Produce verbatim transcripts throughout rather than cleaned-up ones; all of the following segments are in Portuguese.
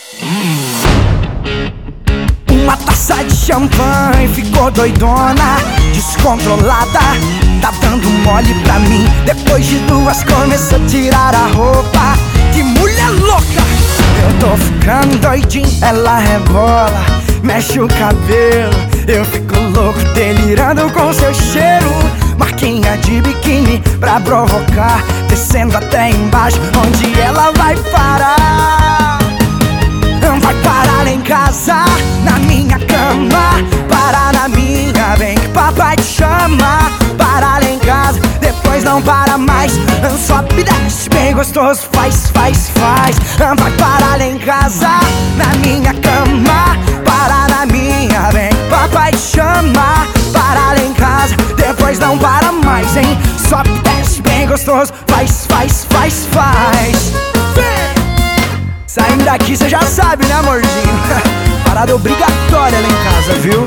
Uma taça de champanhe, ficou doidona, descontrolada, tá dando mole pra mim. Depois de duas começou a tirar a roupa. Que mulher louca! Eu tô ficando doidinho, ela rebola, mexe o cabelo, eu fico louco, delirando com seu cheiro. Marquinha de biquíni pra provocar, descendo até embaixo, onde ela vai parar? Vai parar lá em casa, na minha cama, parar na minha, vem que papai te chama. Parar lá em casa, depois não para mais, sobe e desce bem gostoso, faz, faz, faz. Vai parar lá em casa, na minha cama, parar na minha, vem que papai te chama. Parar lá em casa, depois não para mais, hein? Sobe e desce bem gostoso, faz, faz, faz, faz. Vem! Saindo daqui cê já sabe, né, amorzinho? Parada obrigatória lá em casa, viu?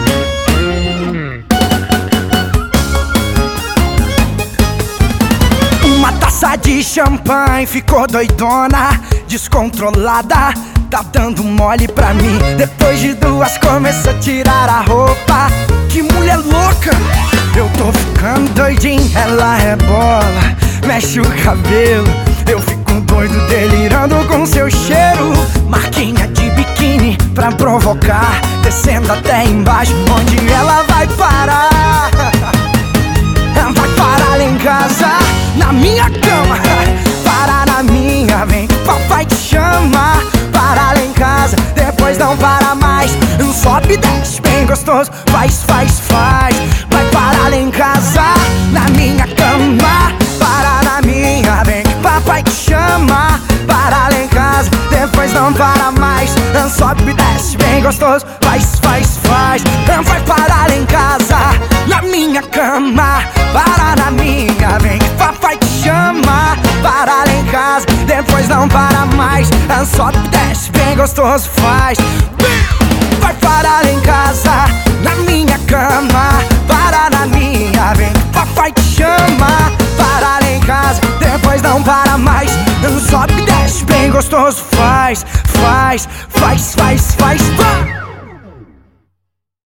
Uma taça de champanhe, ficou doidona, descontrolada, tá dando mole pra mim. Depois de duas começou a tirar a roupa. Que mulher louca! Eu tô ficando doidinho, ela rebola, mexe o cabelo, eu fico doido, delirando com seu cheiro. Marquinha de biquíni pra provocar, descendo até embaixo, onde ela vai parar? Vai parar lá em casa, na minha cama, parar na minha, vem que papai te chama. Parar lá em casa, depois não para mais, sobe e desce bem gostoso, faz, faz, faz. Vai parar lá em casa, na minha cama, parar na minha, vem que papai te chama. Parar lá em casa, depois não para mais, sobe e desce bem gostoso, faz, faz, faz. Vai parar lá em casa, na minha cama, parar na minha, vem que papai te chama. Parar lá em casa, depois não para mais, sobe e desce bem gostoso, faz. Vai parar lá em casa, na minha cama, parar na minha, vem que papai te chama. Parar lá em casa, depois não para mais, sobe e desce bem gostoso, faz, faz, faz, faz, faz, faz.